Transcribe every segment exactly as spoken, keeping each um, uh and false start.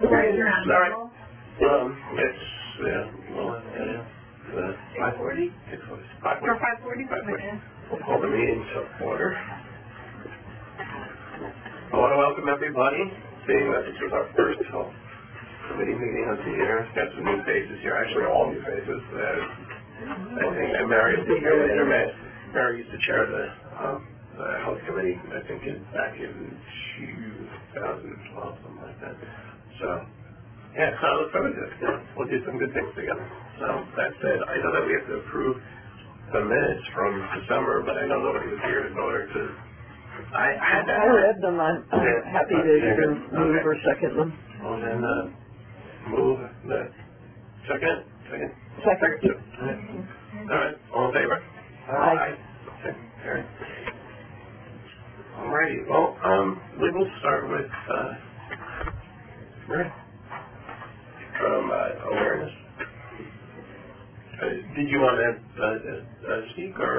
Right, you're on. All right. Um, it's, yeah, well, yeah, uh, five forty? six forty. five Or forty. five forty? five forty. We'll call the meeting to order. I want to welcome everybody, seeing that this is our first health committee meeting of the year. Got some new faces here, actually all new faces. Uh, I think that Mary will be here later. Mary used to chair the, um, the health committee, I think, in, back in two thousand twelve, something like that. So, yeah, so I look forward to it. You know, we'll do some good things together. So, that said, I know that we have to approve the minutes from December, but I know nobody was here in order to... I, I had that. I read them. I'm, I'm Yeah. happy to Okay. either move Okay. or second them. Well, then, uh, move the second? Second? Second. Second. All right. All in favor? Aye. Okay. All right. All righty. Well, um, we will start with, uh, Mary, from, uh, awareness. Uh, did you want to, uh, uh, speak, or?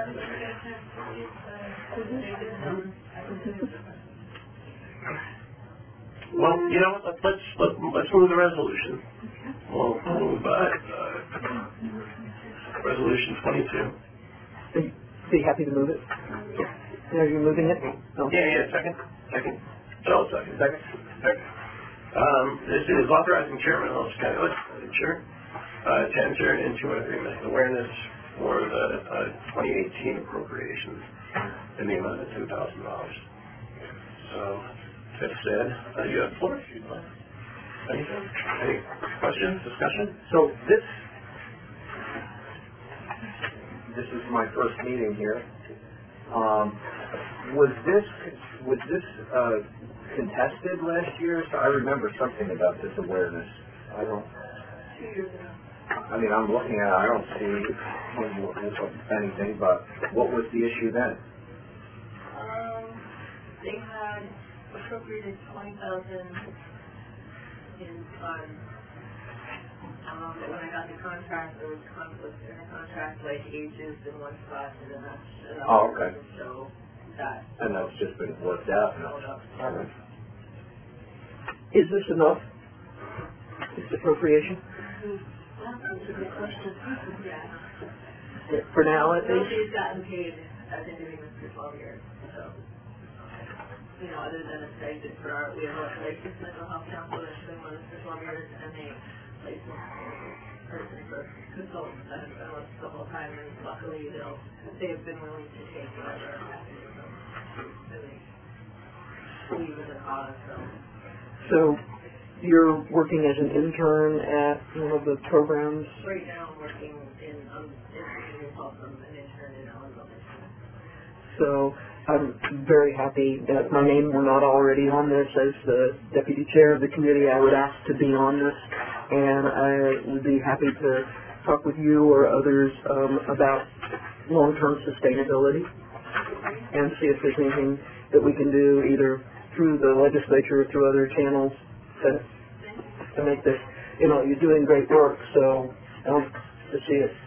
Well, you know what, let's, let's, let's, let's move the resolution. We'll move, uh, uh, resolution twenty-two. Be, be happy to move it. Are you moving it? No. Yeah, yeah, second, second. Joe, second. Second. Second. Um, this is authorizing Chairman Ellis County Legislature, uh, to enter into an agreement of awareness for the, uh, twenty eighteen appropriations in the amount of two thousand dollars. So, that said, uh, you have the floor if you'd like. Anything? Any questions, discussion? So this, this is my first meeting here. Um, was this, was this, uh, contested last year? So I remember something about this awareness. I don't, I mean, I'm looking at it, I don't see anything, but what was the issue then? Um, they had appropriated twenty thousand in funds. Um, but when I got the contract, there was conflict in the contract, like ages in one spot and then that's another. Oh, okay. So that. And that's just been worked out now. All right. Is this enough? This appropriation? That's a good question. Yeah. For now, at least? Nobody's gotten paid. I've been doing this for twelve years, so. You know, other than a stipend for our, we have a licensed mental health counselor that's been with us for twelve years, and a licensed person for consultants that have been with us the whole time, and luckily they'll, they have been willing to take whatever has to give them, and they believe in the cause, so. So, you're working as an intern at one of the programs? Right now I'm working in, um, in community health, I'm an intern in Arizona. So, I'm very happy that my name were not already on this. As the deputy chair of the committee, I would ask to be on this, and I would be happy to talk with you or others um, about long-term sustainability and see if there's anything that we can do either through the legislature or through other channels to, to make this. You know, you're doing great work, so I hope to see it.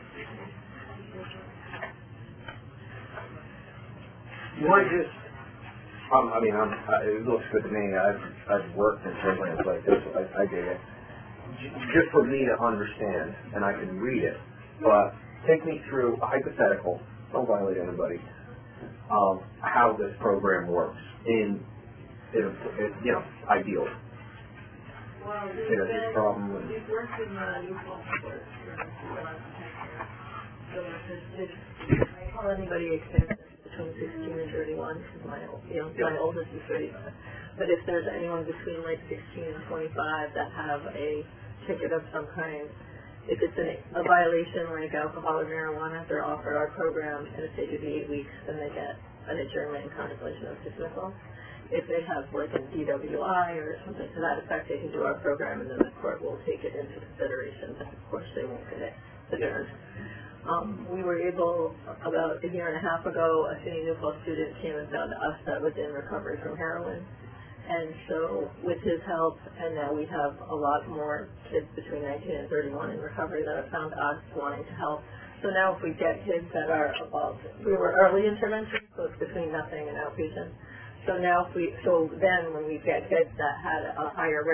Why just, um, I mean, I'm, I, it looks good to me. I've, I've worked in programs like this. I, I dig it. J- just for me to understand, and I can read it, but take me through a hypothetical, don't violate anybody, um, how this program works in, in, a, in you know, ideally. Well, we've Say that's been, a problem. And, we've worked in the youth health support for the last ten years. So it's, it's, I call anybody experienced between sixteen and thirty-one, because my, you know, my oldest is thirty-five. But if there's anyone between like sixteen and twenty-five that have a ticket of some kind, if it's an, a violation like alcohol or marijuana, they're offered our program, and if they do the eight weeks, then they get an adjournment and contemplation of dismissal. If they have like a D W I or something to that effect, they can do our program, and then the court will take it into consideration. But of course, they won't get it adjourned. Um, we were able, about a year and a half ago, a SUNY New Paltz student came and found us that was in recovery from heroin. And so with his help, and now we have a lot more kids between nineteen and thirty-one in recovery that have found us wanting to help. So now if we get kids that are above, we were early intervention, so it's between nothing and outpatient. So now if we, so then when we get kids that had a higher risk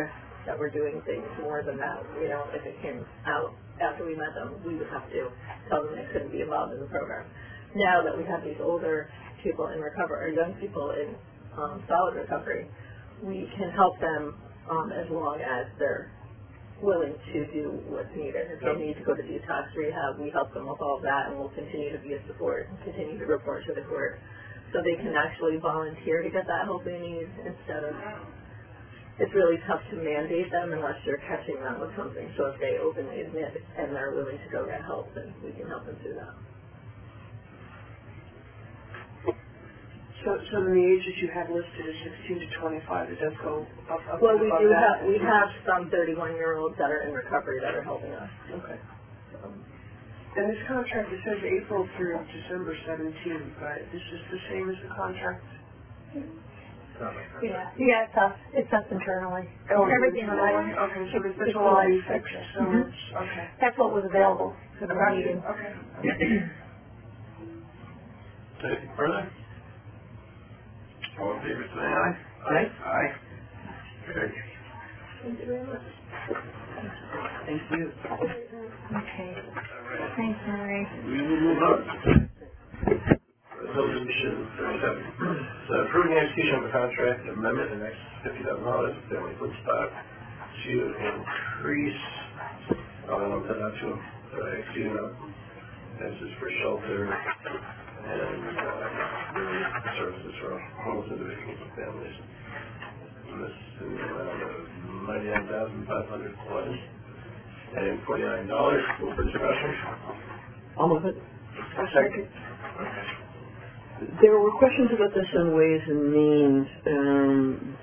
that we're doing things more than that. You know, if it came out after we met them, we would have to tell them they couldn't be involved in the program. Now that we have these older people in recovery, or young people in um, solid recovery, we can help them um, as long as they're willing to do what's needed. If they need to go to detox rehab, we help them with all of that, and we'll continue to be a support and continue to report to the court so they can actually volunteer to get that help they need instead of, it's really tough to mandate them unless you're catching them with something. So if they openly admit and they're willing to go get help, then we can help them do that. So, so then the age that you have listed is sixteen to twenty-five. It does go up, up Well, we above do that. have, we have some thirty-one-year-olds that are in recovery that are helping us. Okay. Um, and this contract, it says April through December seventeenth, but this is the same as the contract? Yeah, yeah, it's us. It's us internally. Oh, Everything. internally? Okay, so this, this It's will all be live. fixed. So Mhm. it's, okay. That's what was available for the Gotcha. meeting. Okay. Anything further? All in favor, say aye. Aye. Aye. Okay. Thank you very much. Thank you. Okay. All right. Thanks, Mary. We will move on. Resolution thirty-seven. So approving execution of a contract amendment in excess of fifty thousand dollars with Family Food Stock to increase, um, to not to, uh, exceeding the, this is for shelter and, uh, relief services for homeless individuals and families. And this is in the amount of ninety-nine thousand five hundred eleven and forty-nine dollars. Open for discussion. I'll move it. Second. Okay. There were questions about this in Ways and Means, um,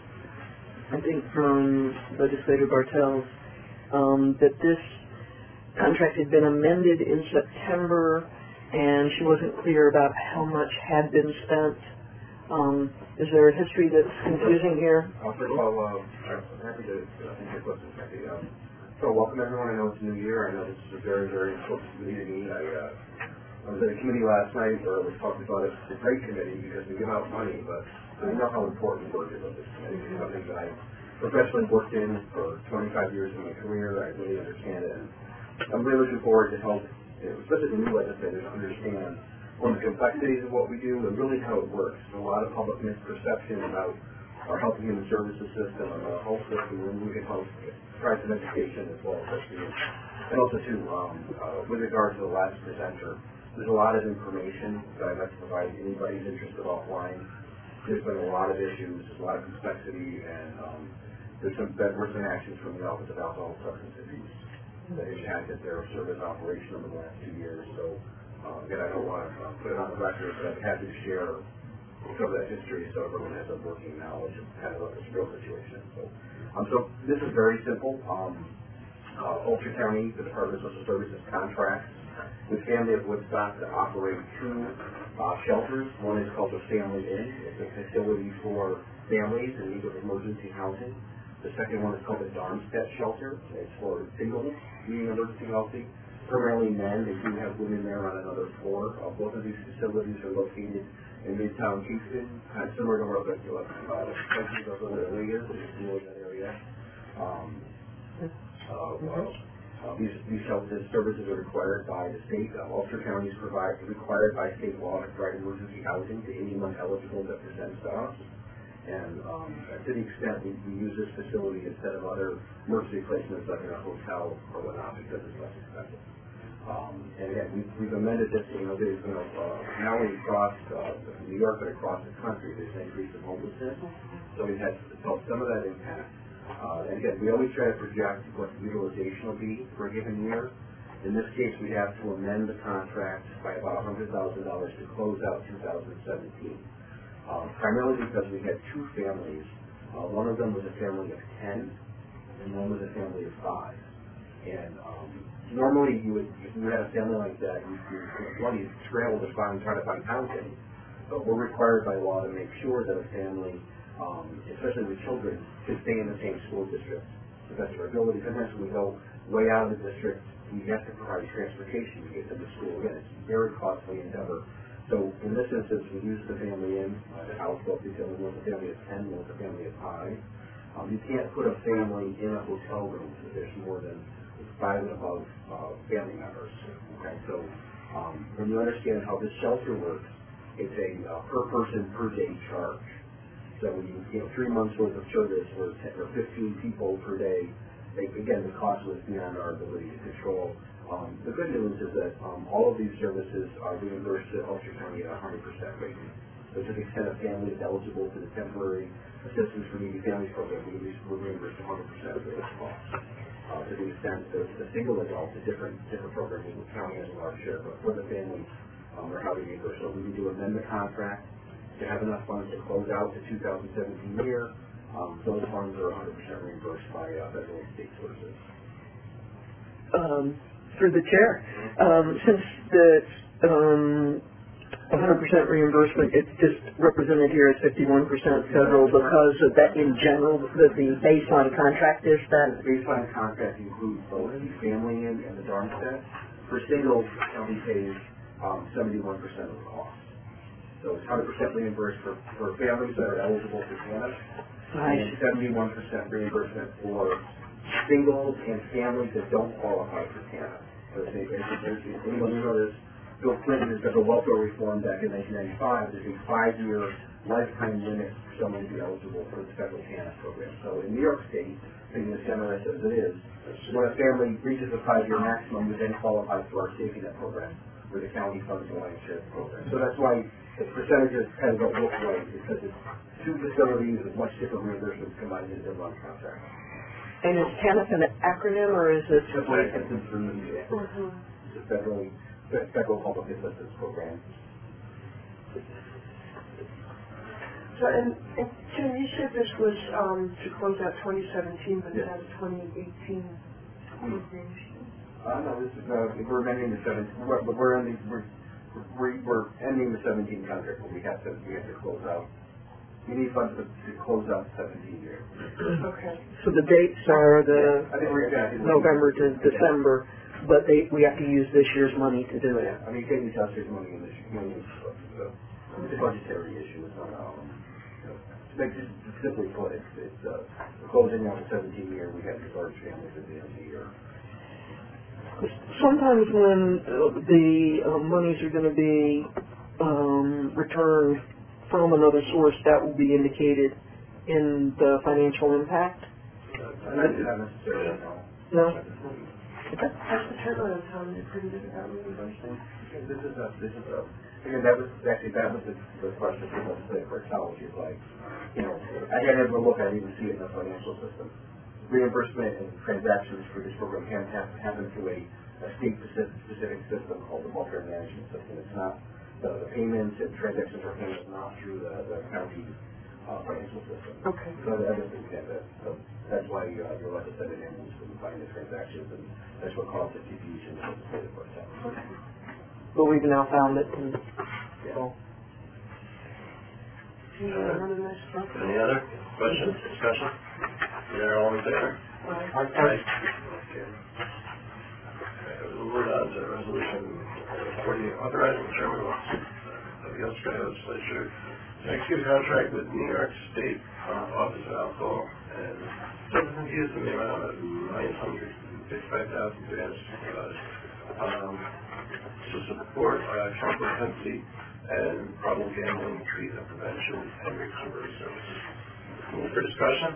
I think from Legislator Bartels, um, that this contract had been amended in September, and she wasn't clear about how much had been spent. Um, is there a history that's confusing here? Uh, first of all, uh, I'm happy to uh, answer questions. Happy, um, so welcome everyone. I know it's a new year. I know this is a very, very important committee to me. I, uh, I was at a committee last night where we talked about it. It's a great committee because we give out money, but I know how important work is on this committee. It's something that I professionally worked in for twenty-five years in my career. I really understand it. And I'm really looking forward to help, you know, especially the new legislators, understand one of the complexities of what we do and really how it works. There's a lot of public misperception about our health and human services system and our health system, and we can help provide some education as well, especially. And also, too, um, uh, with regard to the last presenter, there's a lot of information that I'd like to provide anybody's interested offline. There's been a lot of issues, there's a lot of complexity, and um, there's some bedworth and actions from the Office of Alcohol and Substance Abuse that impacted their service operation over the last two years. So, uh, again, I don't want to uh, put it on the record, but I'm happy to share some of that history so everyone has a working knowledge of kind of what this real situation is. So, um, so this is very simple. Um, uh, Ulster County, the Department of Social Services contracts with Family of Woodstock to operate two uh, shelters. One is called the Family Inn. It's a facility for families in need of emergency housing. The second one is called the Darmstadt Shelter. It's for singles needing emergency housing, primarily men. They do have women there on another floor. Uh, both of these facilities are located in Midtown Kingston, kind of similar to where the uh, country of the area, which is really that area. Um, uh, well, Uh, these, these shelters services are required by the state. Uh, Ulster County is provide, required by state law to provide emergency housing to anyone eligible that presents to us. And um, to the extent we, we use this facility instead of other emergency placements like in a hotel or whatnot because it's less expensive. Um, and again, we've, we've amended this, you know, there's, you know, uh, not only across uh, New York but across the country there's an increase in homelessness. So we've had felt some of that impact. Uh, and again, we always try to project what the utilization will be for a given year. In this case, we have to amend the contract by about one hundred thousand dollars to close out two thousand seventeen. Uh, primarily because we had two families. Uh, one of them was a family of ten, and one was a family of five. And um, normally, you would, if you had a family like that, you would one, you scramble to find, try to find housing. But we're required by law to make sure that a family, Um, especially with children, to stay in the same school district. To the best of our ability. Sometimes when we go way out of the district, we have to provide transportation to get them to school. Again, it's a very costly endeavor. So in this instance, we use the family in, uh, the house, both the family, one with a family of ten, one with a family of five. Um, you can't put a family in a hotel room if there's more than five and above uh, family members. Okay, so um, when you understand how this shelter works, it's a uh, per person per day charge. So when you, you know, three months worth of service or, ten, or fifteen people per day, they, again, the cost was beyond our ability to control. Um, the good news is that um, all of these services are reimbursed to Ulster County at a one hundred percent rate. So to the extent a family is eligible for the temporary assistance for needy families program, we we're reimbursed one hundred percent of those costs. Uh, to the extent that the single adult, a different different program, the county has a large share, but for the family, um, we're having reimbursed. So we need to amend the contract to have enough funds to close out the two thousand seventeen year. Um, those funds are one hundred percent reimbursed by uh, federal and state sources. Um, through the chair, um, since the um, one hundred percent reimbursement, it's just represented here as fifty-one percent federal because of that in general, that the baseline contract is that. The baseline contract includes both the family in and the dorm set. For singles, the county pays um, seventy-one percent of the cost. So it's one hundred percent reimbursed for, for families that are eligible for TANF, Nice. and seventy-one percent reimbursement for singles and families that don't qualify for TANF. So if, they, if, if, if anyone who knows, Bill Clinton has done the welfare reform back in nineteen ninety-five. There's a five-year lifetime limit for someone to be eligible for the federal TANF program. So in New York State, being as generous as it is, when a family reaches a five-year maximum, we then qualify for our safety net program, where the county funds the lion's share of the program. So that's why the percentages kind of don't look right, because it's two facilities with much different reimbursements combined into one contract. And is TANF an acronym, or is it? It's like it's a federal, federal public assistance program. So, and, and Tim, you said this was um, to close out twenty seventeen, but Yes. not twenty eighteen. Uh, no, this is, uh, we're ending the seven, we're, we're ending, we're, we're, we're ending the seventeen contract, but we have to, we have to close out. We need funds to, to close out seventeen years. Okay. So the dates are the I think we're, yeah, I think we're- November to December, but they, we have to use this year's money to do it. Yeah, I mean, you can't use us money in this, money in this, so, it's a budgetary issue, it's not, um, you know, to make it simply put, it's, it's, uh, closing out the seventeen year, we have these large families at the end of the year. Sometimes when uh, the uh, monies are going to be um, returned from another source, that will be indicated in the financial impact. Not necessarily, no. No? That's the turnaround time they're pretty good about reimbursing. This is a, this is a, again, that was, actually, that was the, the question for the for ecology, is like, you know, I had to look, I didn't even see it in the financial system. Reimbursement and transactions for this program have, have happen through a, a state-specific specific system called the welfare management system. It's not, the, the payments and transactions are handled not through the, the county uh, financial system. Okay. So I just think that, that so that's why uh, you'll have to send an ambulance when you find the transactions, and that's what caused the confusion with the state of ourselves. Okay. But we've now found it. And, Yeah. so. Yeah, run a nice truck. Any other questions, discussion? They're all in favor? Right. Aye. Okay. We'll move on to resolution forty, authorizing the chairman of the Ulster County Legislature to execute a contract with New York State uh, Office of Alcohol and Substance Use in the amount of nine hundred fifty-five thousand three hundred sixty dollars um, to support uh, comprehensive and problem gambling, treatment, prevention, and recovery services. Move for discussion.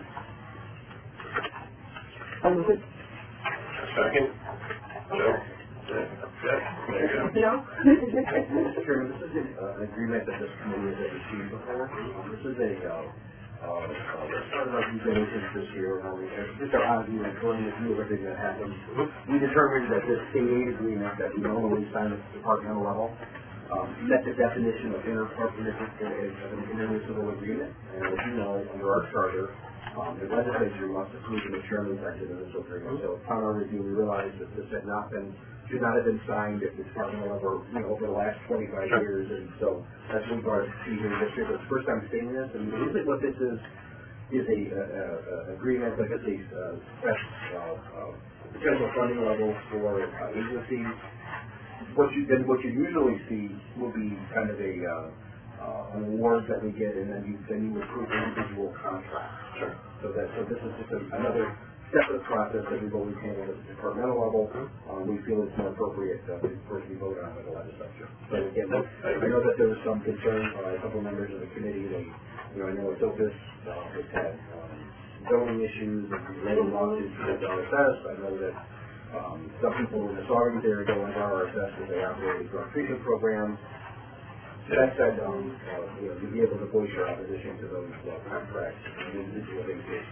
I'll move it. Second. Joe? Jeff? There you go. No? Mister Chairman, this is uh, an agreement that this committee has ever seen before. Um, This is a, uh, uh, uh, part of our due diligence this year, and we, uh, just our odd view and going to view of everything that happened. We determined that this state aid agreement that we normally sign at the departmental level um, met the definition of interdepartmental of an intermunicipal agreement. And as you know, under our charter, um, the legislature must approve the chairman's intermunicipal agreement. So upon our review, we realized that this had not been, should not have been signed at the departmental level, you know, over the last twenty-five years. And so that's what we brought it to here this year. It's the first time seeing this. And usually what this is, is a, uh, uh, agreement, like it's a, uh, special, uh, uh, potential funding level for uh, agencies. What you then what you usually see will be kind of a uh, uh, an award that we get, and then you, then you approve individual contracts. Sure. So that, so this is just a, another separate process that we've always handled at the departmental level. Um, we feel it's more appropriate uh, for it to be voted on by the legislature. So again, I know that there was some concern by a couple members of the committee. They, you know, I know it's Opus uh, has had um, zoning issues and related lawsuits with R S S. I know that um, some people in the Saugus area go into R S S because they operate a drug treatment program. That said, um, uh, you know, to be able to voice your opposition to those uh, contracts on an individual basis.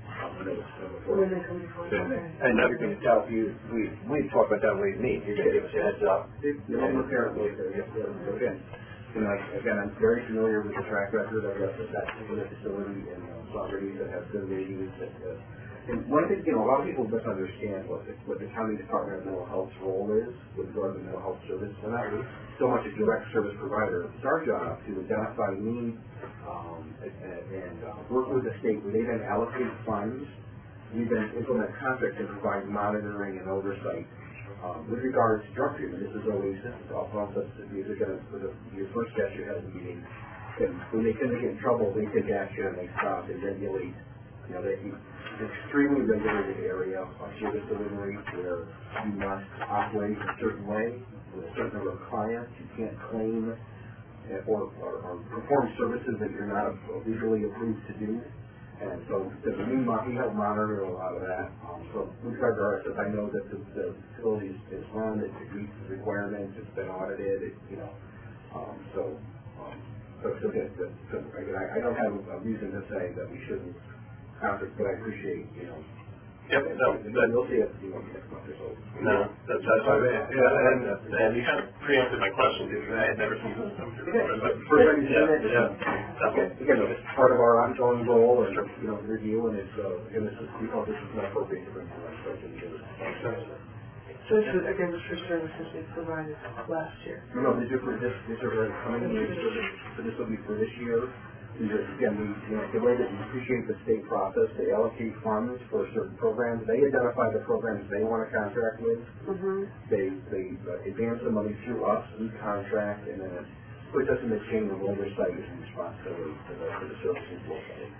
When they come before. And everything to tell you, we, we talked about that when we meet, you're going to give us a heads up. You're all prepared with it. Again, you know, again, I'm very familiar with the track record of that, that particular facility in uh, Saugus that has good ratings. That, uh, and one thing, you know, a lot of people misunderstand what the, what the county department of mental health's role is with regard to mental health service. We're not so much a direct service provider. It's our job to identify needs um, and, and uh, work with the state where they then allocate funds. We then implement contracts and provide monitoring and oversight. Um, with regards to drug treatment, this is always this is all process. You're going to your first guest you have a meeting. And when they tend to get in trouble, they take action and they stop and regulate. You know, they, it's an extremely regulated area on service delivery where you must operate a certain way with a certain number of clients. You can't claim or, or, or perform services that you're not legally approved to do. And so the we, we help monitor a lot of that. Um, so with regard to R S S, I know that the, the facility is run, it meets the requirements, it's been audited, it, you know. Um, so, um, so, so, that, that, so again, I, I don't have a reason to say that we shouldn't conflict, but I appreciate, you know. Yep, no, that, you'll see it, you know, next month or so. no, that's, that's, I mean, yeah, and, and you kind of preempted my question, because I had never seen this come through. Okay, But, first time you've yeah, seen it, yeah, okay, again, it's part of our ongoing goal and, you know, review, and it's, uh, again, this is, we thought this is not appropriate to bring to the legislature to do this. So this is, again, this for services they provided last year. No, no, these are for this, these are for coming years, so this, so this will be for this year. These are, again, we, you know, the way that we appreciate the state process, they allocate funds for certain programs. They identify the programs they want to contract with. Mm-hmm. They, they uh, advance the money through us, we contract, and then it puts us in the chain of oversight and responsibility for the, for the services locally.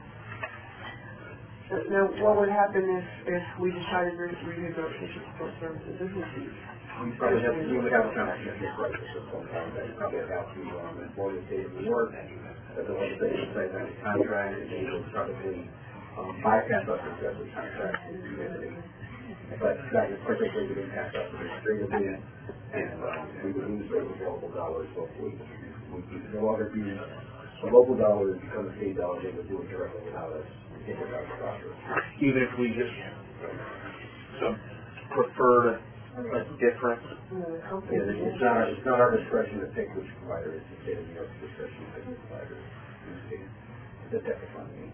So now, what would happen if, if we decided to review those patient support services? This is We probably have, we would have a conversation crisis at some time. That probably have to, um, employ the state of New York, that the legislature say that it's contract, and they will probably, um, bypass us because we contract with the community. But that is particularly would impact us administratively, and, um, we would lose those available dollars locally. We would no longer be a local dollar and become a state dollar, they would do it directly without us. We take it out of the process. Even if we just, so, prefer a different. Yeah, it's, it's not it's not our discretion to pick which provider. It's the state of New York's discretion to pick which provider. It's a different funding.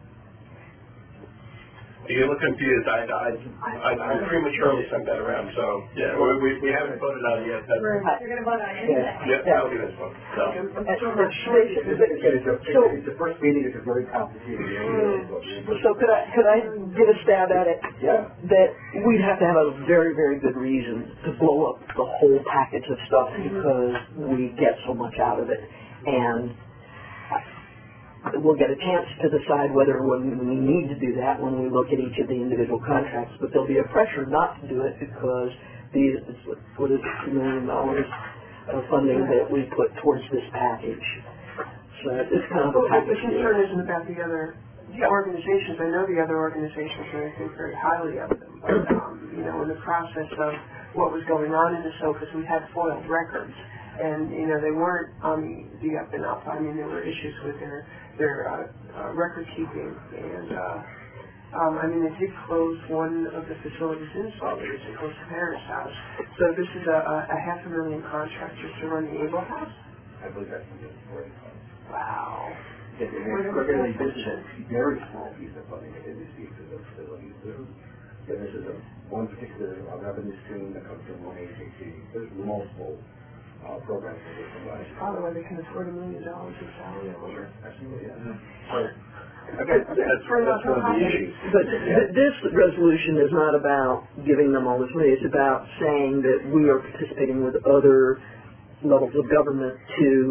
You look confused, I, I, I, I prematurely sent that around, so, yeah, we, we, we haven't voted on it yet. That's, You're gonna vote on it anyway. yep, that'll be this one, so. It's, it's, a, it's the first meeting. It's a very complicated area. So could I, could I give a stab at it? Yeah. That we'd have to have a very, very good reason to blow up the whole package of stuff because we get so much out of it. And we'll get a chance to decide whether when we need to do that when we look at each of the individual contracts, but there'll be a pressure not to do it because these, what is it, two million dollars of funding that we put towards this package. So it's kind of a Well, package. the concern isn't about the other organizations. I know the other organizations, and I think very highly of them. But, um, you know, in the process of what was going on in the SOCUS, we had foiled records. And, you know, they weren't on the, the up and up. I mean, there were issues with their, their uh, uh, record keeping. And, uh, um, I mean, they did close one of the facilities in Salt Lake. They closed the Paris House. So this is a, a, a half a million contract just to run the Able House? I believe that's the Wow. It, it, it's really, this is a very small piece of funding that they receive for those facilities. And this is a, one particular uh, revenue stream that comes from one agency. There's multiple uh, programs that they provide. Probably why they can afford a million dollars in salary. Sure, absolutely, yeah. Mm-hmm. Okay, that's, that's one of the issues. But th- this resolution is not about giving them all this money. It's about saying that we are participating with other levels of government to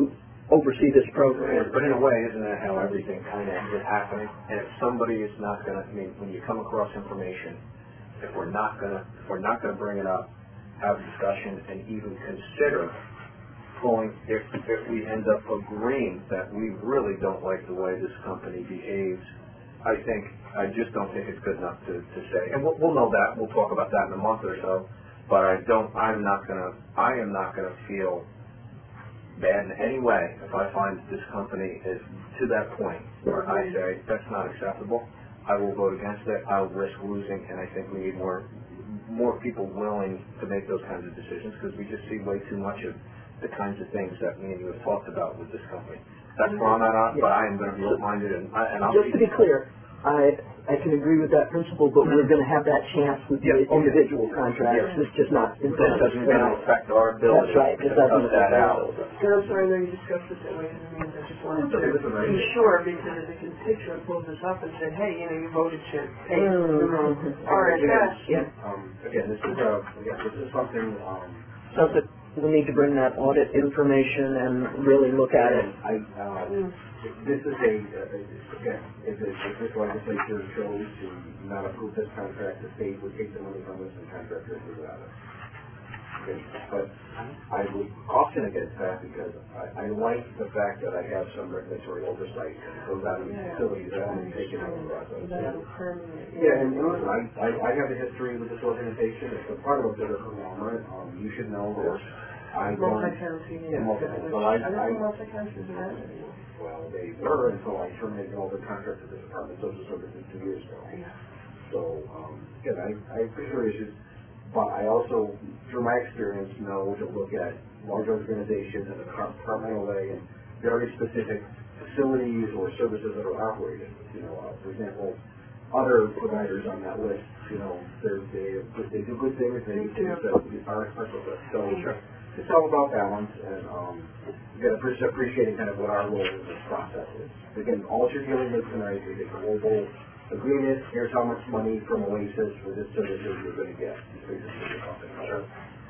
oversee this program. But in a way, isn't that how everything kind of is happening? And if somebody is not going to, I mean, when you come across information, if we're not going to, if we're not going to bring it up, have a discussion, and even consider going, if, if we end up agreeing that we really don't like the way this company behaves, I think, I just don't think it's good enough to, to say, and we'll, we'll know that, we'll talk about that in a month or so, but I don't, I'm not going to, I am not going to feel bad in any way if I find this company is to that point where I say, that's not acceptable, I will vote against it, I will risk losing, and I think we need more, more people willing to make those kinds of decisions, because we just see way too much of the kinds of things that me and you have talked about with this company. That's where I'm at, but I am going to be open-minded, and, I, and I'll Just to be clear, I I can agree with that principle, but we're going to have that chance with the Yeah. individual contracts. It's just not in This front of us. doesn't going to affect our ability That's right. to It doesn't cut that affect out. us. And I'm sorry, I know you discussed this at Ways and Means, I just wanted to Listen, I- be sure, because if a constituent pulls us up and said, hey, you know, you voted to pay Mhm. R S S, Yeah. Um, again, this is, uh, again, this is something, um, So that we need to bring that audit information and really look at it. I, uh, this is a, uh, again, if, it, if this legislature chose to not approve this contract, the state would take the money from us and contract it without us. Okay, but I would caution against that because I, I like the fact that I have some regulatory oversight and it goes out of the facilities that I'm taking out of the process. that's permanent. Yeah, and, and listen, I, I, I have a history with this organization. It's a part of a bigger conglomerate. Um, you should know that I don't... Multi-county, yeah. Multi-county. So I, I I, don't know multi-counties are that anymore. well, they were until I terminated all the contracts with the Department of Social Services two years ago. So, um, again, I, I appreciate your issues, but I also, through my experience, know to look at large organizations in a departmental way and very specific facilities or services that are operated. You know, uh, for example, other providers on that list, you know, they're, they they do good things, they do things that aren't special. So it's all about balance, and um, again, appreciate, appreciating kind of what our role in this process is. Again, all you're dealing with tonight is a global agreement. Here's how much money from Oasis for this services you're going to get. So you're just your company. Sure.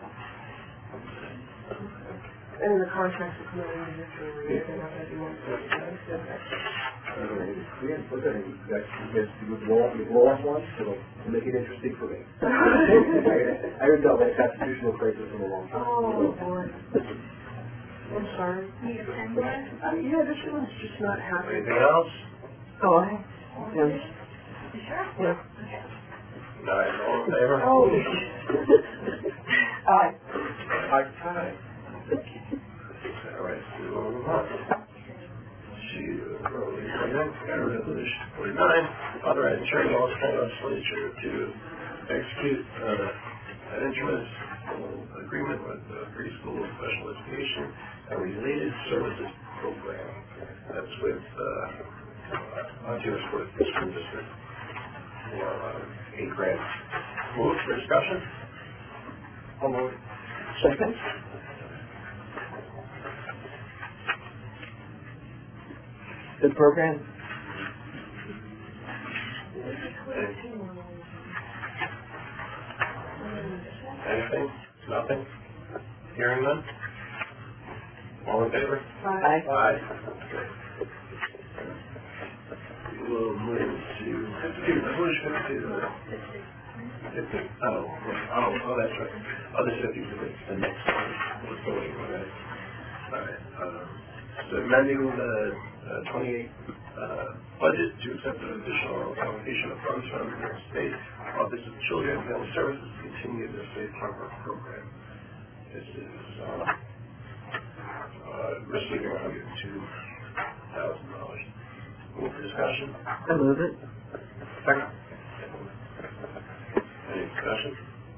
And the contracts are coming individually, they're not going to be one person. Yeah, look at it. That's, that's, you roll, you roll off one, it'll make it interesting for me. I, I haven't dealt with a constitutional crisis in a long time. Oh, boy. I'm sorry. Need a pen there? Uh, yeah, this one's just not happening. Anything else? Oh, I, yes. You sure? Yeah. Nine, all in favor? Oh. Aye. Aye. Aye. All right, so we'll move on. To resolution forty-nine, authorizing chairman of the legislature to execute uh, an intermunicipal agreement with the preschool special education and related services program. That's with uh, Ontario School District for uh, eight grants. Move for discussion. I'll move. Second. Good program. Anything? Nothing? Hearing none? All in favor? Aye. Aye. We will move to fifty-two, resolution fifty-two. Fifty, oh, oh, oh, that's right. Oh, this fifty-two is the next one. We're voting on that. All right, um, so amending the uh, twenty-eight uh, budget to accept an additional allocation of funds from the state Office of Children and Family Services to continue the safe harbor program. This is uh, uh, receiving one hundred two thousand dollars. Move for discussion. I move it. Second. Any discussion?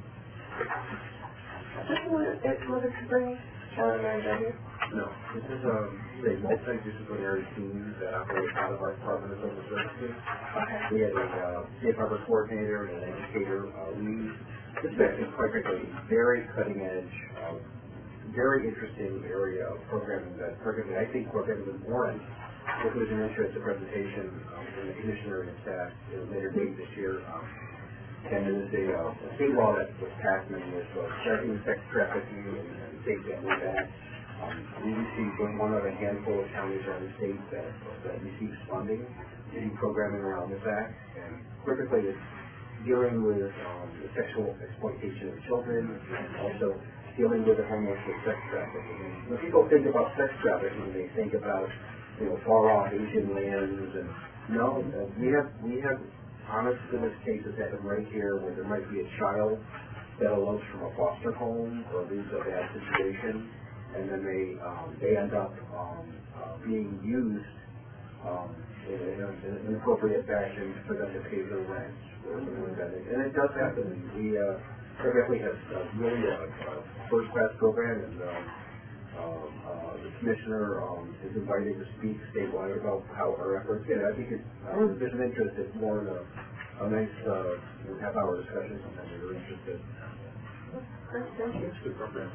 Just wanted, it wanted to bring John and I down here. No, this is um, a multidisciplinary team that operates out of our Department of Social Services. We have a uh, safe harbor coordinator and an educator. Uh, we, this is actually quite frankly a very cutting edge, uh, very interesting area of programming that frankly I think Representative Warren, if was an interesting presentation um, from the commissioner and staff at a later date this year. Um, and it is a, uh, a state law that was passed many years ago, striking sex trafficking and, and state family act. Um, we receive one of a handful of counties around the state that, that receives funding to do programming around this act, and typically it's dealing with um, the sexual exploitation of children and also dealing with the homeless with sex trafficking. And when people think about sex trafficking, they think about, you know, far-off Asian lands, and no, uh, we have we have honest goodness cases happen right here where there might be a child that elopes from a foster home or leaves a bad situation, and then they um, they end up um, uh, being used um, in, in, a, in an appropriate fashion for them to pay their rent or something like that. And it does happen. We uh, definitely have uh, really a, a first-class program, and um, um, uh, the commissioner um, is invited to speak statewide about how our efforts. And I think it's, uh, if there's an interest, it's more in a, a nice uh, half-hour discussion sometime if you're interested. Great, thank you. It's a good program.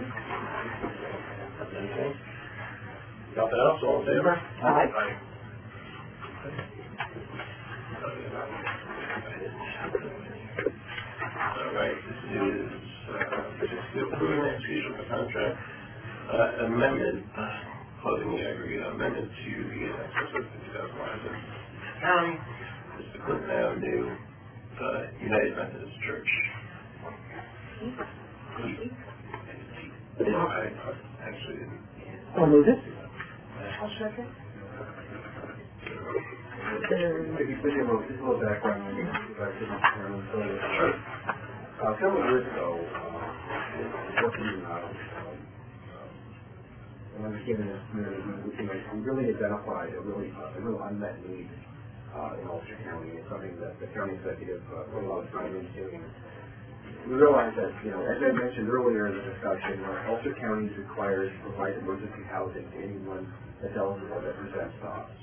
Anything? Nothing else? All in favor? Aye. Aye. All right, this is, uh, this is the approval and execution of the contract uh, amendment, uh, closing the aggregate amendment to the access of fifty thousand dollars in county. This is the Clinton Avenue uh, United Methodist Church. No, I actually didn't. I'll move it. I'll second. If you put in a little, just a little background on the chairman, so Sure. uh, several years ago, uh, working uh, um, and understanding this community, we, we really identified a really uh, a real unmet need uh, in Ulster County. It's something that the county executive uh, put a lot of time into. We realized that, you know, as I mentioned earlier in the discussion, uh, Ulster County is required to provide emergency housing to anyone that's eligible that presents to us.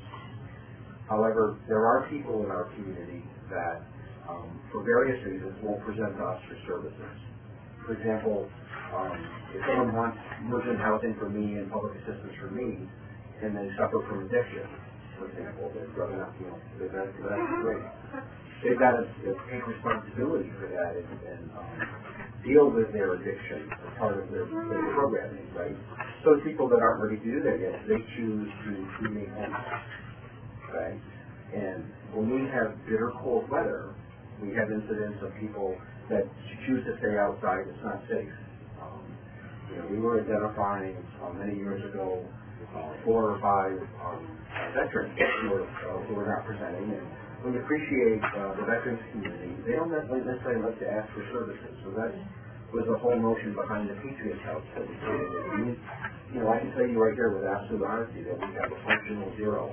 However, there are people in our community that, um, for various reasons, won't present to us for services. For example, um, if someone wants emergency housing for me and public assistance for me, and they suffer from addiction, for example, they'd rather not, you know, they'd rather, that's great. They've got to take responsibility for that and, and um, deal with their addiction as part of their, their programming, right? Those people that aren't ready to do that yet, they choose to remain homeless, okay? And when we have bitter cold weather, we have incidents of people that choose to stay outside. It's not safe. Um, you know, we were identifying uh, many years ago uh, four or five um, veterans who were, uh, who were not presenting. And we appreciate uh, the veterans community. They don't necessarily like to ask for services. So that was the whole notion behind the Patriot House that we created. And we, you know, I can tell you right here with absolute honesty that we have a functional zero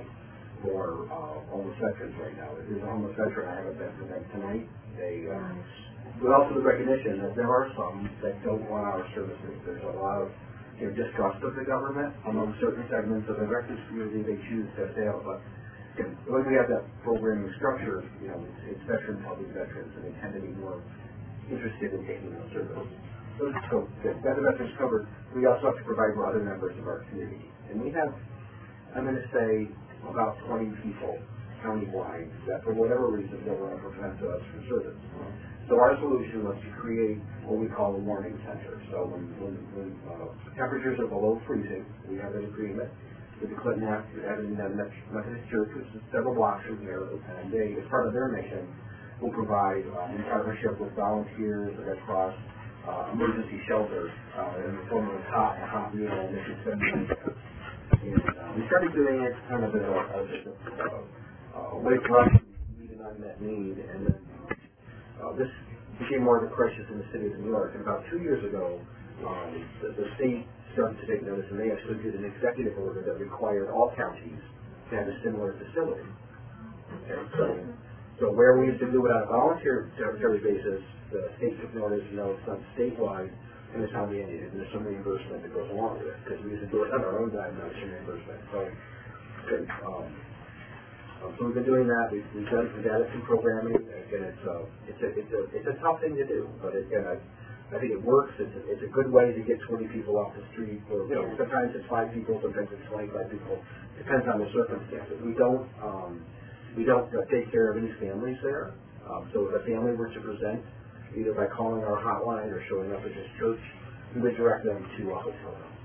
for uh, homeless veterans right now. If there's a homeless veteran, I haven't been for them tonight. They, uh, but also the recognition that there are some that don't want our services. There's a lot of, you know, distrust of the government among certain segments of the veterans community. They choose to stay out, but when we have that programming structure, you know, it's, it's veterans helping veterans, and they tend to be more interested in taking those services. So, so that the veterans covered, we also have to provide for other members of our community. And we have, I'm going to say, about twenty people countywide that, for whatever reason, they want to present to us for service. So our solution was to create what we call a warning center. So when, when, when uh, temperatures are below freezing, we have an agreement with the Clinton Avenue Methodist Church, which is several blocks from here, and they, as part of their mission, will provide, um, in partnership with volunteers, the Red Cross, uh, emergency shelter uh, in the form of a cot and a hot meal, and they can spend money there. And uh, we started doing it kind of as a, as a, a way for us to meet an unmet need, and then uh, this became more of a crisis in the city of New York. And about two years ago, um, the, the state started to take notice, and they actually did an executive order that required all counties to have a similar facility. Okay, so, so where we used to do it on a volunteer basis, the state took notice, you know, it's not statewide, and it's not mandated, and there's some reimbursement that goes along with it, because we used to do it on our own dime, not some reimbursement. So, good. Um, um, so we've been doing that. We've, we've done some data some programming. Again, it's a, it's a, it's a, it's a tough thing to do, but again, I. I think it works. It's a, it's a good way to get twenty people off the street. Or, you know, sometimes it's five people, sometimes it's twenty-five people. Depends on the circumstances. We don't um, we don't uh, take care of any families there. Um, so if a family were to present, either by calling our hotline or showing up at this church, we would direct them to a hotel room.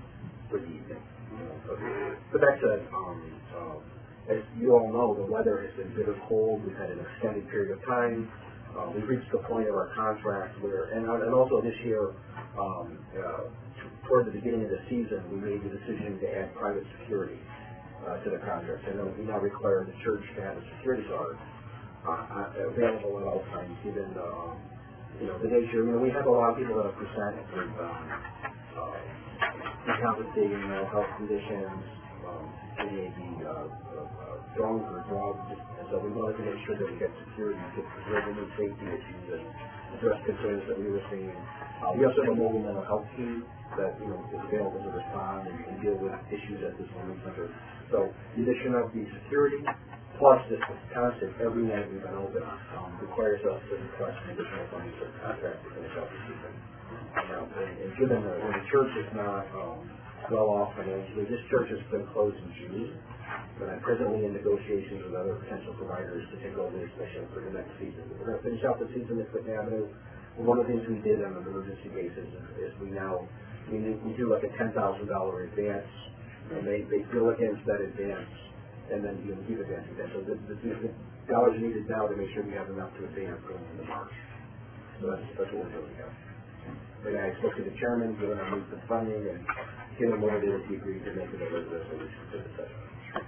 for the evening. You know, but, but that said, um, uh, as you all know, the weather has been bitter cold. We've had an extended period of time. Uh, we've reached the point of our contract where, and, and also this year, um, uh, toward the beginning of the season, we made the decision to add private security uh, to the contract. I know we now require the church to have a security guard uh, available at all times, given the, um, you know, the nature. You know, we have a lot of people that have presented with um, uh, decompensating mental health conditions, um, A A B, uh, uh, drunk or drugs, and so we wanted to make sure that we get security to preserve any safety issues and address concerns that we were seeing. Uh, we also have a mobile mental health team that, you know, is available to respond and, and deal with issues at this women's center. So the addition of the security plus this constant every night we've been open um, requires us to request additional funding for the contract to finish out the season. Um, and, and given that when the church is not um, well off financially, this church has been closed in June, but I'm presently in negotiations with other potential providers to take over this mission for the next season. We're going to finish out the season at Clinton Avenue. One of the things we did on an emergency basis is, is we now we, we do like a ten thousand dollar advance, and they, they bill against that advance, and then you know, keep advancing that. So the, the, the dollars are needed now to make sure we have enough to advance going into March. So that's, that's what we're doing now. And I spoke to the chairman, given our need for funding, and given what it is, he agreed to make it a resolution to the session.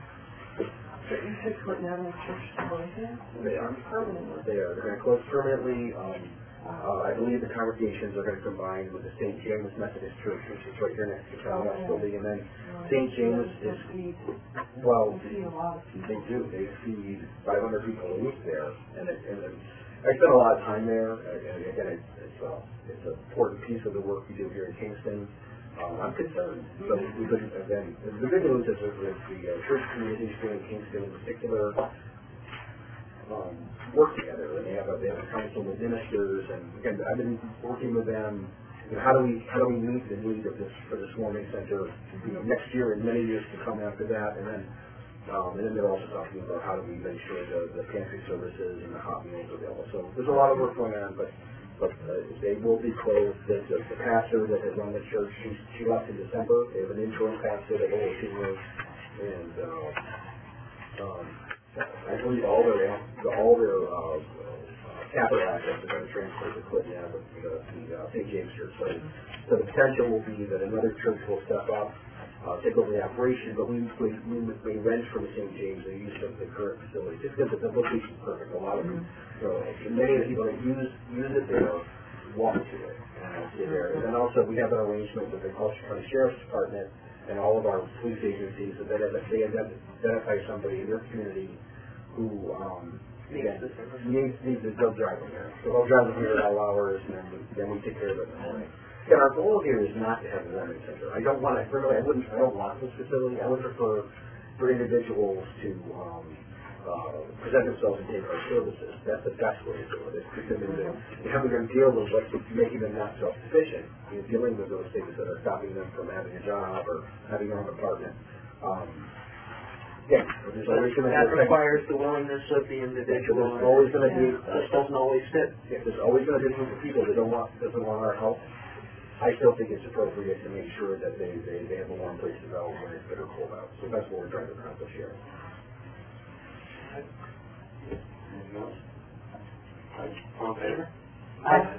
So you said Clinton Avenue Church is closing? They are. Permanently? They are. They're going to close permanently. Um, uh, I believe the congregations are going to combine with the Saint James Methodist Church, which is right here next to Cal West Building, and then Saint James is, well, see a lot of people. they do. They feed five hundred people a week there, and, it, and it, I spent a lot of time there. And again, it, it's, uh, it's an important piece of the work we do here in Kingston. Um, I'm concerned. So we've been, again, the good news is that the uh, church communities here in Kingston in particular um, work together, and they have a they have a council with ministers, and again, I've been working with them. You know, how do we how do we meet the need of this for this warming center, you know, next year and many years to come after that, and then um, and then they're also talking about how do we make sure the, the pantry services and the hot meals are available. So there's a lot of work going on, but but uh, they will be closed. The, the, the pastor that has run the church, she, she left in December. They have an interim pastor that will continue, and uh, um, I believe all their all their uh, capital assets are going to transfer to Clinton Avenue, the, the uh, Saint James Church. So, so the potential will be that another church will step up, uh, take over the operation, but we we, we, we rent from Saint James and use of the current facility just because the location is perfect. A lot of them, so many of the people that use use it there walk to it and uh, stay there. And then also we have an arrangement with the Ulster County Sheriff's Department and all of our police agencies that they identify somebody in their community who um, again, needs, needs a drug driver here. So they'll drive them here at all hours, and then we, then we take care of it in the morning. Again, our goal here is not to have a warming center. I don't want to, really, I wouldn't, I don't want this facility. I would prefer for individuals to um, uh, present themselves and take our services. That's the best way to do it. It's because you're having to deal with what's making them not self-sufficient. You're dealing with those things that are stopping them from having a job or having their own apartment. Um, yeah, there's always going to That requires the willingness of the individual. There's always going to be. This doesn't always fit. Yeah, there's always going to be a group of people that don't want doesn't want our help. I still think it's appropriate to make sure that they, they, they have a warm place to go when it's bitter cold out. So that's what we're trying to accomplish here. Anything else? All in favor? Aye.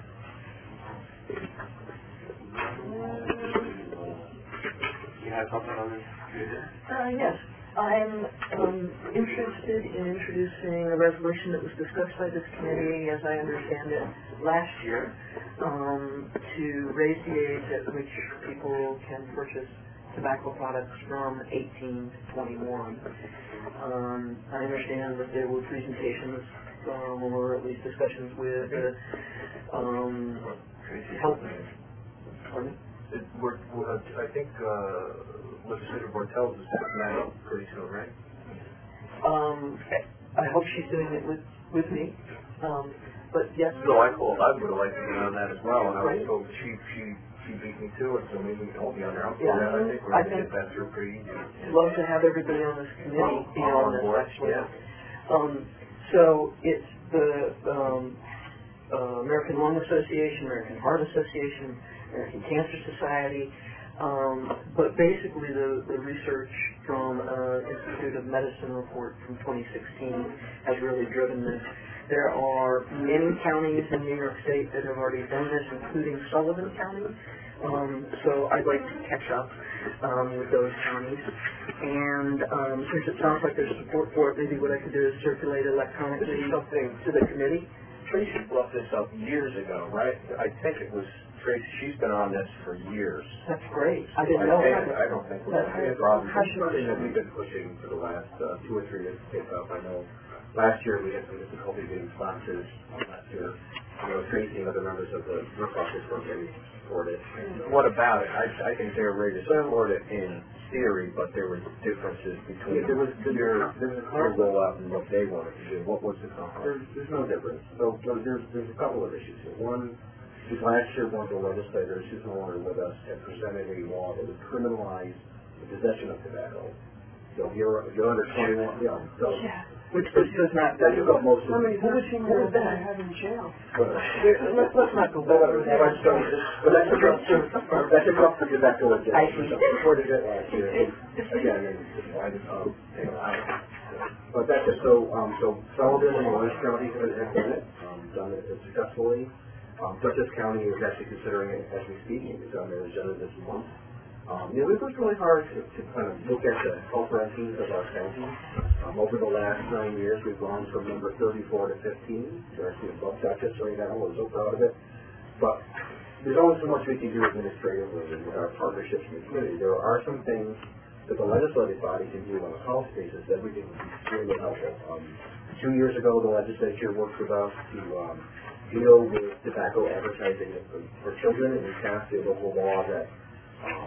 You have something on this? Uh, yes. I'm um, interested in introducing a resolution that was discussed by this committee, as I understand it, last year, um, to raise the age at which people can purchase tobacco products from eighteen to twenty-one. Um, I understand that there were presentations, um, or at least discussions with uh, um, health. Pardon me? It, we're, we're, I think uh, Legislator Bortels is putting that up pretty soon, right? Um, I hope she's doing it with, with me. Um, but yes. No, I called. I would have liked to be on that as well, and I was told she she she beat me to it, so maybe we can help me on there. I'm Yeah, I think we're I going to think get that through pretty easy. I'd love to have everybody on this committee be On on this. board, actually. yeah. Um, so it's the um, uh, American Lung Association, American Heart Association, American Cancer Society, Um, but basically, the, the research from uh, Institute of Medicine report from twenty sixteen has really driven this. There are many counties in New York State that have already done this, including Sullivan County. Um, so I'd like to catch up um, with those counties. And um, since it sounds like there's support for it, maybe what I could do is circulate electronically This is something to the committee. Tracy brought this up years ago, right? I think it was Tracy. She's been on this for years. That's great. I didn't I know think, that. I don't think we're That's going to be a problem. That's something that we've been pushing for the last uh, two or three years to take up. I know last year we had some difficulty getting sponsors. Last year, you know, Tracy and other members of the work office weren't getting supported. What about it? I, I think they were ready to support it in theory, but there were differences between Yeah, there was there, your, there was a your conflict. rollout and what they wanted to do. What was the conflict? There's, there's no difference. So, so there's there's a couple of issues here. One is last year one of the legislators who's no longer with us had presented a law that would criminalize the possession of tobacco. So if you're if you're under twenty-one, yeah. So Which this does not. that took up most of How the. many thirteen year olds do I have in jail? But, Let's, let's not go back over that. But so, but that took up, that took up the tobacco legislation. I see. Supported it last year. Again, and decided, um, you know, out. But that's just so, um, so Sullivan and Orange County have have done it, um, done it successfully. Um, Dutchess County is actually considering it as we speak. It's on their agenda this month. Um, you know, we've worked really hard to, to kind of look at the health rankings of our county. Um, over the last nine years, we've gone from number thirty-four to fifteen. We're actually above Dutchess right now. We're so proud of it. But there's only so much we can do administratively and with our partnerships in the community. There are some things that the legislative body can do on a policy basis that we can really helpful. Um, two years ago, the legislature worked with us to um, deal with tobacco advertising for, for children, and we passed a local law that um,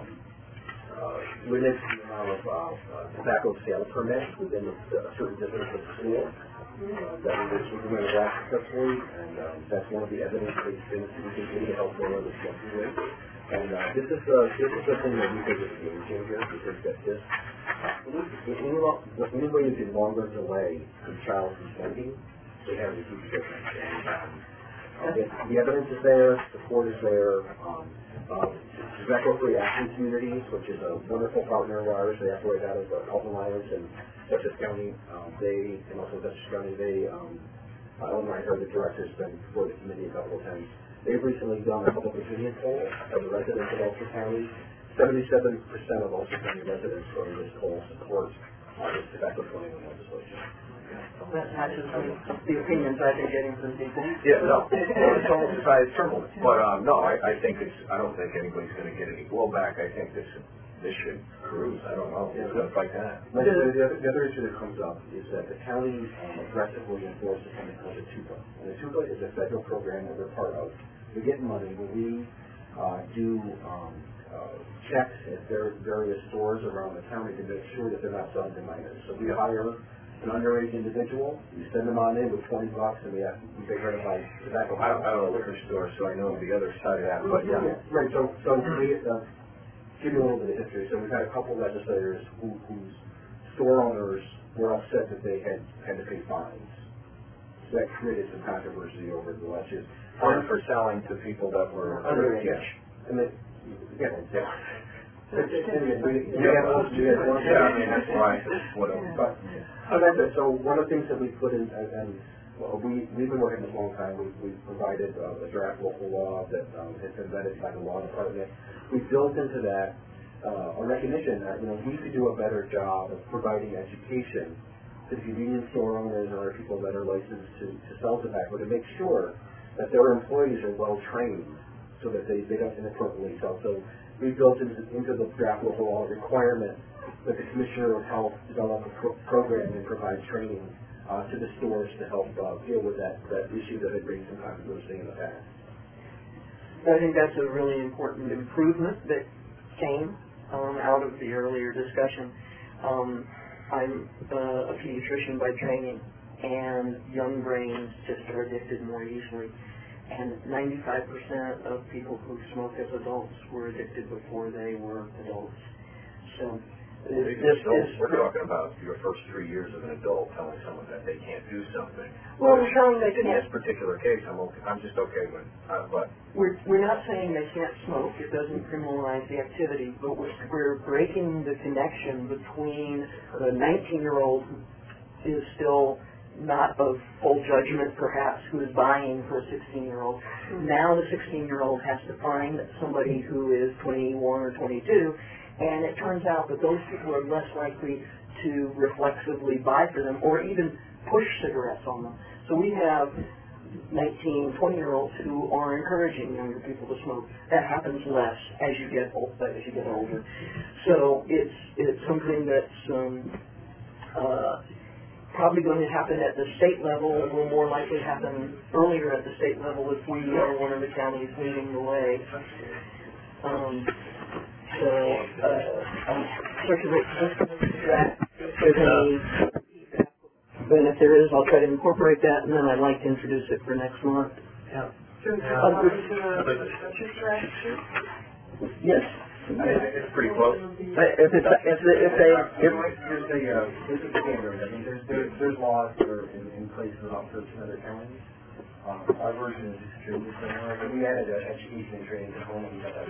uh, limits the amount of uh, uh, tobacco sale permits within a, a certain distance of the school. Uh, that we were implemented that successfully, and um, that's one of the evidence-based things that we continue to help lower the smoking rate. And uh, this is the this is the thing that we think is a game changer. We think that this, uh, any, any way you can longer delay a child from smoking, they have a huge difference. And, um, uh, the, the evidence is there, support is there. Um, uh, Tobacco-free action communities, which is a wonderful partner of ours, they operate out of the Health Alliance and Dutchess County. Um, they and also Dutchess County. They, um, uh, Illinois heard the director's been before the committee a couple of times. They've recently done a public opinion poll of the residents of Ulster County. seventy-seven percent of Ulster County residents from this poll support uh, this tobacco twenty-one legislation. That matches the opinions I've been getting from people. Yeah, no, it's all decided circle. But um, no, I, I think it's. I don't think anybody's going to get any blowback. I think this this should cruise. I don't know. Who's going to fight that? Well, the, the, other, the other issue that comes up is that the county um, aggressively enforces something called the TUPA. And the TUPA is a federal program that we're part of. We get money when we uh, do um, uh, checks at their various stores around the county to make sure that they're not selling to minors. So we hire an underage individual, we send them on in with twenty bucks, and we have we take her to buy tobacco. I don't, I don't know liquor store, so I know the other side of that. But yeah, yeah, right. So, so we uh, give you a little bit of history. So we've had a couple legislators who, whose store owners were upset that they had had to pay fines. So that created some controversy over the last years. fine for selling to people that were Underage. underage. And then, yeah, yeah. Yeah, I mean, that's why, whatever. But, so that's it. So one of the things that we put in, and, and well, we, we've been working this a long time, we, we provided uh, a draft local law that um, has been vetted by the law department. We built into that uh, a recognition that, you know, we could do a better job of providing education to the convenience store owners or people that are licensed to, to sell tobacco to make sure that their employees are well trained so that they, they don't inappropriately sell. So we built into, into the draft local law a requirement that the Commissioner of Health develop a pro- program and provide training uh, to the stores to help uh, deal with that, that issue that had raised some controversy in the past. I think that's a really important improvement that came um, out of the earlier discussion. Um, I'm uh, a pediatrician by training, and young brains just are addicted more easily. And ninety-five percent of people who smoke as adults were addicted before they were adults. So This This is, we're talking about your first three years of an adult telling someone that they can't do something. well, we're showing they In can't, this particular case, I'm okay, I'm just okay with, uh, but we're, we're not saying they can't smoke, it doesn't criminalize the activity, but we're, we're breaking the connection between the nineteen-year-old who is still not of full judgment, perhaps, who is buying for a sixteen-year-old. Now the sixteen-year-old has to find somebody who is twenty-one or twenty-two, and it turns out that those people are less likely to reflexively buy for them or even push cigarettes on them. So we have nineteen, twenty-year-olds who are encouraging younger people to smoke. That happens less as you get old, as you get older. So it's it's something that's um, uh, probably going to happen at the state level. Will more likely happen earlier at the state level if we are one of the counties leading the way. Um, So, uh, I'm circulate this that. If there's any, and if there is, I'll try to incorporate that, and then I'd like to introduce it for next month. Yeah. So is it Um, published in a budget strategy? Yes. I mean, it's pretty close. If it's, if, they- if they, if, Here's the, uh, here's the standard. I mean, there's, there's, there's laws that are in, in place in about thirteen other counties. Um, our version is extremely similar, but we added an education and training component, we got that.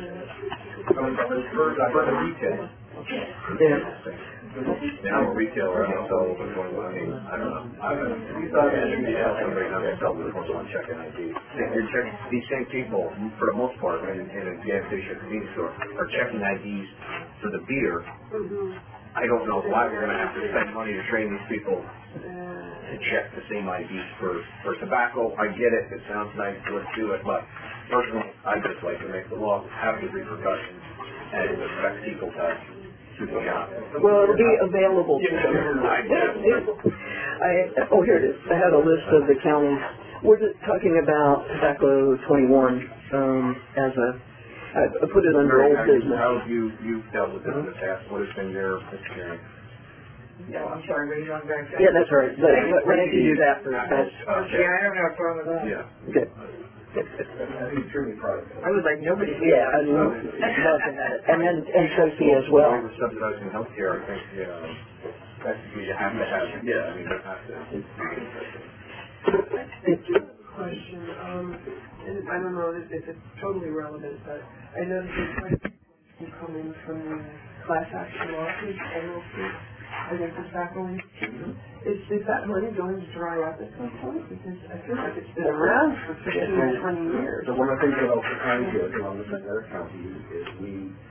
For, for the retail, yeah. now a retailer, I don't sell over twenty-one, I don't know. I don't know. You thought that should be somebody not gonna sell over twenty-one checking I D. You're checking, these same people, for the most part, in, in a gas station or convenience store, are checking I Ds for the beer. I don't know why we're gonna have to spend money to train these people to check the same I Ds for, for tobacco. I get it, it sounds nice, let's do it, but personally, I just like to make the law have the repercussions and expect people to, to go out. Well, it'll be available to them. I, oh, here it is. I had a list of the counties. We're just talking about tobacco twenty-one um, as a, I I put it under old How you- business. How have you, you've dealt with this in the past, what has been your experience? Yeah, I'm sorry, were you on back there? Yeah, that's right. But, but why don't you do that first? That's, Yeah, I don't have a problem with that. Yeah. okay. I'm extremely proud of it. I was like, nobody. Yeah, I love loving that. And then, and Sophie as well. We're subsidizing healthcare, I think, yeah, that's, you have to have, it. Yeah, I mean, you have to. Question, um, and I don't know if if it's totally relevant, but I know that there's quite a few coming from the class action lawsuit, federal suit, against the tobacco industry. Is, is that money going to dry up at some point? Because I feel like it's been around for fifteen or twenty years. So one of the things that Ulster County did, along with many other counties, is we,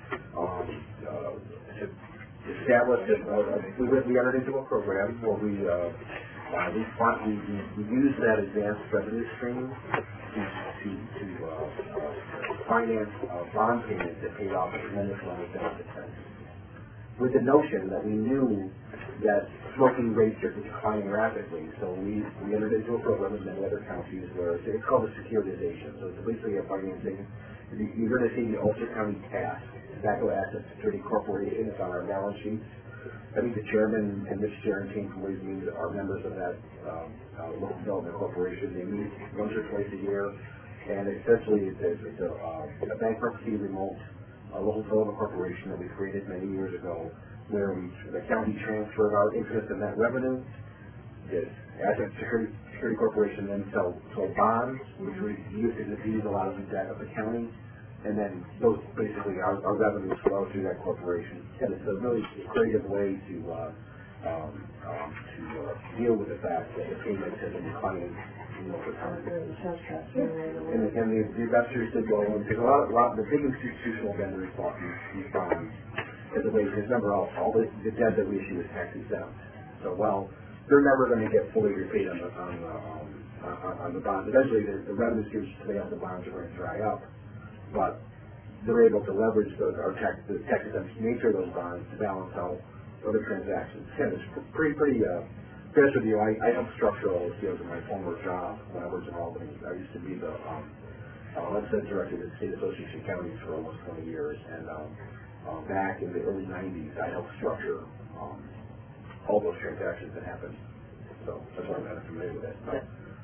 um, uh, have established, uh, we, we entered into a program where we, uh, uh, we, fund, we, we, we use that advanced revenue stream to, to, to, uh, uh, finance, uh, bond payments that paid off a tremendous amount of debt expenses. With the notion that we knew that smoking rates are declining rapidly, so we, we entered into a program in many other counties where it's, it's called a securitization. So it's basically a financing. You're going to see the Ulster County T A S, Tobacco Asset Security Corporation. It's on our balance sheets. I think the chairman and Mitch Sharon came from Ways and Means are members of that um, uh, local development corporation. They meet once or twice a year, and essentially it's a, it's a, uh, a bankruptcy remote a local development corporation that we created many years ago, where we, the county transferred our interest in that revenue. The Asset Security, Security Corporation then sell, sell bonds, which we use to defease a lot of the debt of the county, and then those basically our, our revenues flow through that corporation. And it's a really creative way to uh, um, um, to uh, deal with the fact that the payments have been declining. You know, for time. It sounds fascinating. And, and the, the investors did go in, because a lot, a lot of the big institutional vendors bought these, these bonds as a way, because remember, all, all the, the debt that we issue is tax exempt. So while they're never going to get fully repaid on the, on the, um, on, on the bonds, eventually the, the revenue streams to pay off the bonds are going to dry up. But they're able to leverage those, our tax, the tax exempt nature of those bonds to balance out other transactions. Yeah, it's pretty, pretty, uh, To be honest with you, I, I helped structure all those deals in my former job when I worked in Albany. I used to be the um, uh, legislative director of the State Association of Counties for almost twenty years, and um, uh, back in the early nineties, I helped structure um, all those transactions that happened. So that's why I'm kind of familiar with it. But,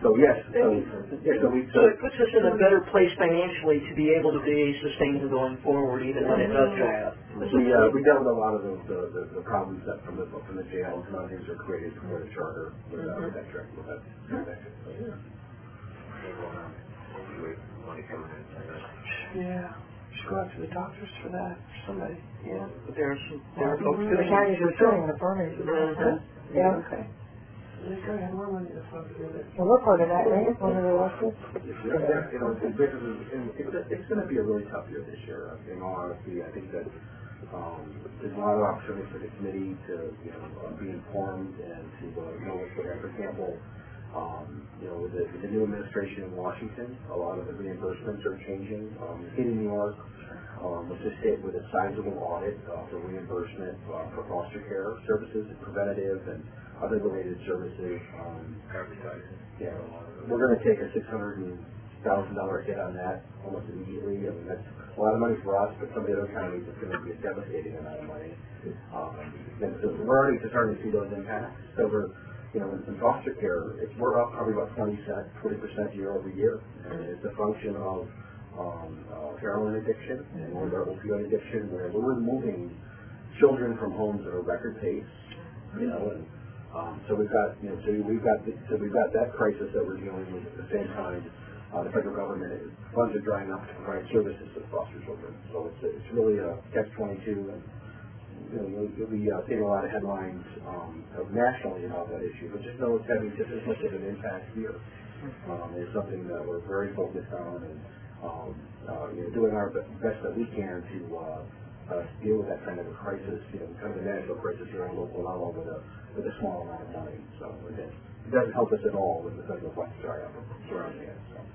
So yes, so, yeah, so we, So it puts us in a better place financially to be able to be sustained going forward, even when it does dry up. we, uh, we dealt with a lot of the, the, the, the problems that from the, from the jail, and some other things are created for the charter with, uh, with that direct, with that, with that. So, yeah. Yeah. Should go out to the doctors for that, for somebody. Yeah. But there are some, there are folks The doing counties are it. filling the farmers. Mhm. Yeah, okay. Yeah, go ahead, more money to fund it. Well, we're part of that, right? One of the losses. Yeah, you know, it's, it's, it's going to be a really tough year this year. In all honesty, I think that um, there's a lot of opportunity for the committee to, you know, uh, be informed and to uh, know what's going on. For example, um, you know, with the, with the new administration in Washington, a lot of the reimbursements are changing. Um, the state of New York um, was just hit with a sizable audit uh, for reimbursement uh, for foster care services and preventative and other related services. Um, advertising. Yeah, we're going to take a six hundred thousand dollar hit on that almost immediately. I mean, that's a lot of money for us, but some of the other counties it's going to be a devastating amount of money. Um, and so we're already starting to see those impacts. So we're, you know, in, in foster care, it's we're up probably about twenty percent year over year, and it's a function of um, uh, heroin addiction and or opioid addiction, where we're removing children from homes at a record pace. You know, and Um, so we've got, you know, so we've got, the, so we've got that crisis that we're dealing with at the same time. Uh, the federal government is, funds are drying up to provide services to the foster children. So it's it's really a catch twenty-two, and you know, you'll, you'll be uh, seeing a lot of headlines um, nationally about that issue. But just know it's having just as much of an impact here. Um, it's something that we're very focused on, and um, uh, you know, doing our best that we can to. Uh, Uh, deal with that kind of a crisis, you know, kind of a national crisis here on a local level with a with a small amount of money. So it, it doesn't help us at all with the federal funds dry up surrounding it. So.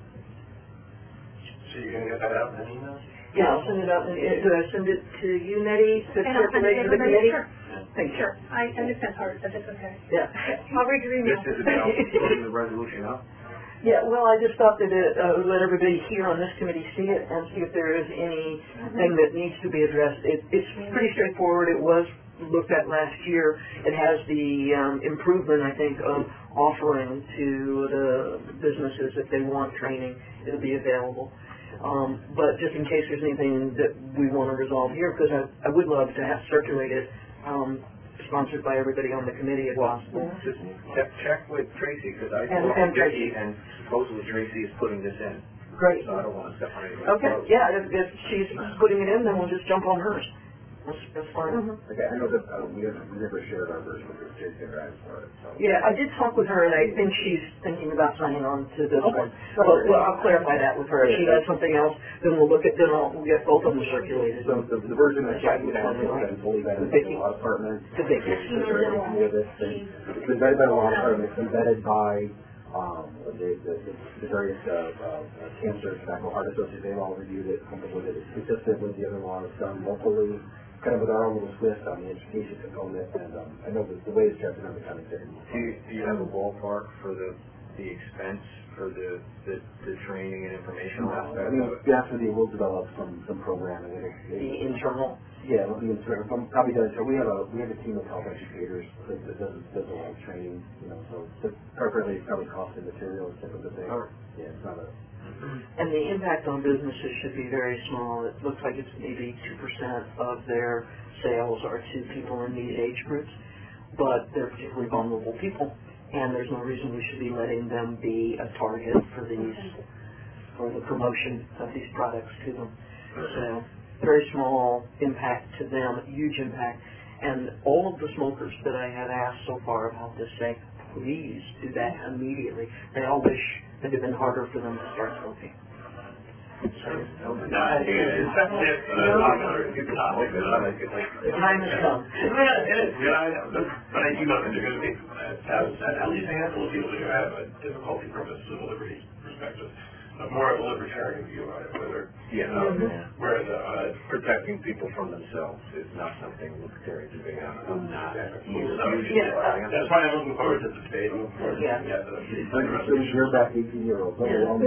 So you're going to get that out in an email? Yeah, I'll send it out. And, uh, do I send it to you, Nettie, to And I'll send it circulate to to the committee? Sure. Thank you. Sure. I understand hard, but it's okay. Yeah. I'll read your email. This is about putting the resolution up. Yeah, well, I just thought that it uh, would let everybody here on this committee see it and see if there is anything that needs to be addressed. It, it's pretty straightforward. It was looked at last year. It has the um, improvement, I think, of offering to the businesses if they want training, it'll be available. Um, but just in case there's anything that we want to resolve here, because I, I would love to have circulated, um, sponsored by everybody on the committee if possible. Just check, check with Tracy, because I And- spoke and to Vicky, Tracy. and supposedly Tracy is putting this in. Great. So I don't want to step on anybody's Okay, toes. yeah, if, if she's putting it in, then we'll just jump on hers. That's, that's fine. Mm-hmm. Okay, I know that uh, we, have, we never shared our version with J C guys for it. So. Yeah, I did talk with her, and I think she's thinking about signing on to this Okay. one. But well, I'll clarify that with her. If she has something else, then we'll look at, then I'll, we'll get both of them circulated. So the, the version that I got has been fully vetted by the law department. To Vicky. It's very familiar with this. It's been vetted by the law department. It's been vetted by um, the, the, the various uh, uh, cancer, tobacco, heart associates. They've all reviewed it, comfortable with it. It's consistent with the other laws done locally, kind of with our own little twist on the education component. And um, I know that the way it's drafted on the county side. Do you, do you have a ballpark for the the expense for the, the, the training and informational aspect I mean, of it? yeah, after the, we'll develop some, some programming. It'll, The it, internal. yeah, it'll be internal. Some probably does. So we have a we have a team of health educators that that does does a lot of training. You know, so but primarily it's probably cost and materials type of a thing. Alright. Yeah, it's not a. And the impact on businesses should be very small. It looks like it's maybe two percent of their sales are to people in these age groups, but they're particularly vulnerable people, and there's no reason we should be letting them be a target for these, for the promotion of these products to them. So, very small impact to them, huge impact. And all of the smokers that I have asked so far about this say, please do that immediately. They all wish it had been harder for them to start smoking. So, No, I think it's sensitive, but I'm not going to do the topic, but I like it. the time has come. Yeah, it is, yeah, I know, but, but I do know that there's going to be, uh, at least a handful of people who have a difficulty from a civil liberties perspective, uh, more of a libertarian view on it, whether, you Yeah. know, Mhm. where the, uh, Protecting people from themselves is not something libertarians are big on. I'm not. so, Yeah. that's why I'm looking forward to the debate, I'm looking forward to, Yeah. yeah, the, It's the like resolution. you're back eighteen year old. Yeah. Well,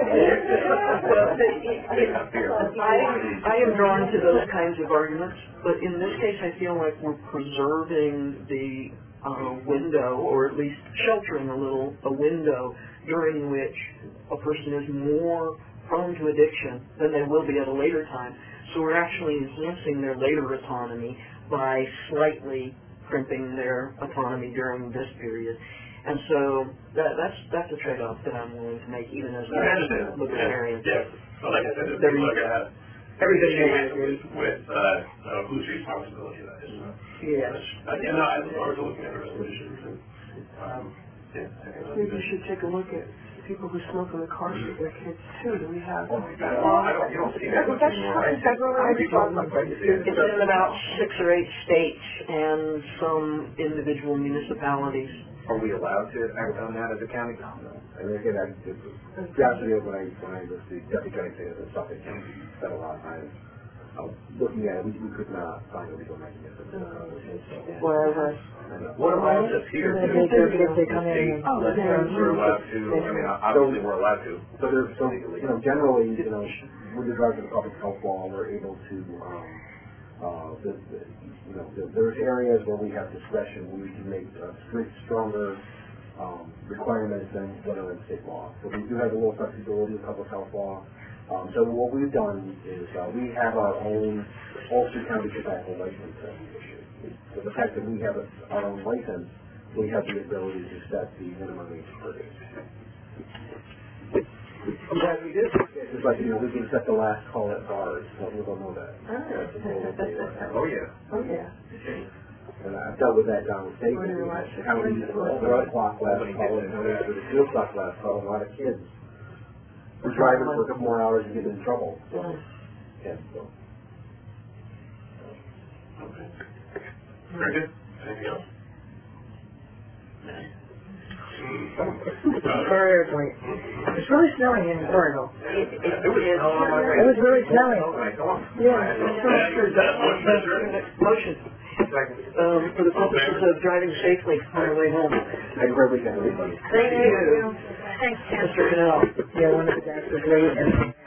I, I am drawn to those kinds of arguments, but in this case I feel like we're preserving the uh, window, or at least sheltering a little, a window during which a person is more prone to addiction than they will be at a later time. So we're actually enhancing their later autonomy by slightly crimping their autonomy during this period. And so that, that's that's a trade-off that I'm willing to make, even as I understand. a libertarian. Yeah. yeah. But like I said, if Every- you look at everybody everything knows with, with uh, uh, whose responsibility that is. Yes. Uh, yeah, no, I look forward to looking at the resolutions. And, um, yeah, I think that'll be Maybe we good. should take a look at people who smoke in the cars with their kids too. Do we have? Oh my God, well, I don't, you don't see that much anymore. Is that really I don't look like you see it. It's in about six or eight states and some individual municipalities. Are we allowed to act on that as a county? No. And again, I, to be honest with you, when I, when I was the deputy county executive in Suffolk County, spent a lot of time uh, looking at it, we, we could not find a legal mechanism. Wherever. What allows us here to? They do, because they come in and- Oh, that's right. We're allowed to, I mean, obviously we're allowed to. So there's, so, you know, generally, you know, with regard to the public health law, we're able to, um, uh, the, the, you know, the, there's areas where we have discretion, where we can make uh, strict, stronger, um, requirements than what are in state law. So we do have a little flexibility in public health law. Um, so what we've done is, uh, we have our own Ulster County tobacco license that we issue. So the fact that we have a, our own license, we have the ability to set the minimum age per age. Yeah, we do. It's like, you know, we can set the last call at bars, so people know that. Oh, yeah. Oh, yeah. And I've dealt with that down in state, What do you want? county, one o'clock last call, and county for the two o'clock last call, a lot of kids were driving for a couple more hours and getting in trouble, so, yeah, so. Okay. Very good. Anything else? Very point. It's really snowing in Oregon. It, it, It was is. snowing on my It was really snowing. Yeah. Motion. Um, for the purposes of driving safely on the way home. Have a great weekend, everybody. Thank you, Thanks, Tim. Mister Cannell. Yeah, one of the guys was late and